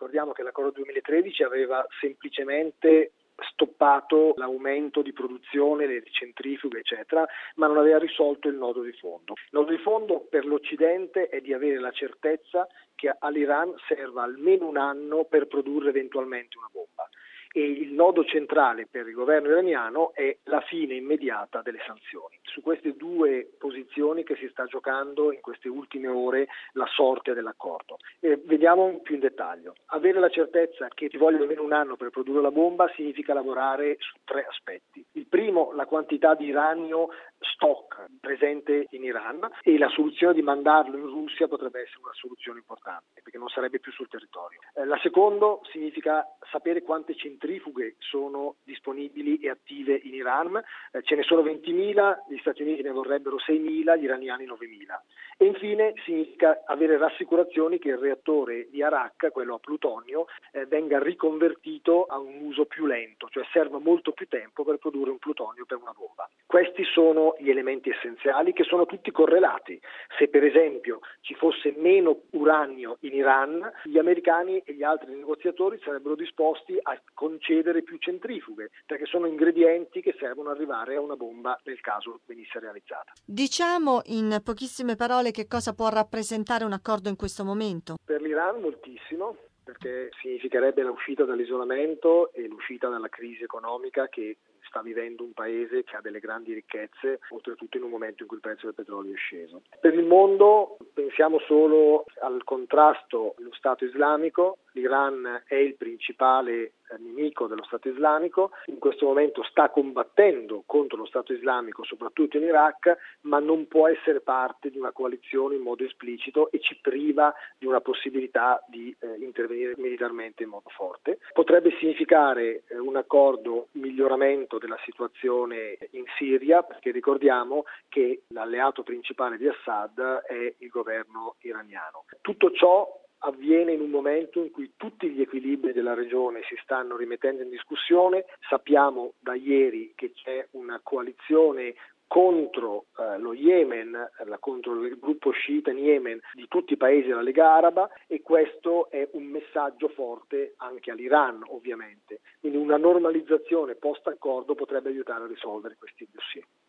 Ricordiamo che l'accordo 2013 aveva semplicemente stoppato l'aumento di produzione, le centrifughe eccetera, ma non aveva risolto il nodo di fondo. Il nodo di fondo per l'Occidente è di avere la certezza che all'Iran serva almeno un anno per produrre eventualmente una bomba. E il nodo centrale per il governo iraniano è la fine immediata delle sanzioni. Su queste due posizioni che si sta giocando in queste ultime ore la sorte dell'accordo. Vediamo più in dettaglio. Avere la certezza che ci voglia almeno un anno per produrre la bomba significa lavorare su tre aspetti. Il primo, la quantità di uranio stock presente in Iran, e la soluzione di mandarlo in Russia potrebbe essere una soluzione importante perché non sarebbe più sul territorio. La seconda significa sapere quante centrifughe sono disponibili e attive in Iran. Ce ne sono 20.000, gli Stati Uniti ne vorrebbero 6.000, gli iraniani 9.000. E infine significa avere rassicurazioni che il reattore di Arak, quello a plutonio, venga riconvertito a un uso più lento, cioè serva molto più tempo per produrre un plutonio per una bomba. Questi sono gli elementi essenziali che sono tutti correlati. Se per esempio ci fosse meno uranio in Iran, gli americani e gli altri negoziatori sarebbero disposti a concedere più centrifughe, perché sono ingredienti che servono ad arrivare a una bomba nel caso venisse realizzata. Diciamo in pochissime parole che cosa può rappresentare un accordo in questo momento. Per l'Iran moltissimo, perché significherebbe l'uscita dall'isolamento e l'uscita dalla crisi economica che sta vivendo un paese che ha delle grandi ricchezze, oltretutto in un momento in cui il prezzo del petrolio è sceso. Per il mondo pensiamo solo al contrasto allo Stato islamico. L'Iran è il principale nemico dello Stato islamico, in questo momento sta combattendo contro lo Stato islamico, soprattutto in Iraq, ma non può essere parte di una coalizione in modo esplicito e ci priva di una possibilità di intervenire militarmente in modo forte. Potrebbe significare un accordo miglioramento della situazione in Siria, perché ricordiamo che l'alleato principale di Assad è il governo iraniano. Tutto ciò avviene in un momento in cui tutti gli equilibri della regione si stanno rimettendo in discussione. Sappiamo da ieri che c'è una coalizione contro lo Yemen, contro il gruppo sciita in Yemen di tutti i paesi della Lega Araba, e questo è un messaggio forte anche all'Iran ovviamente. Quindi una normalizzazione post-accordo potrebbe aiutare a risolvere questi dossier.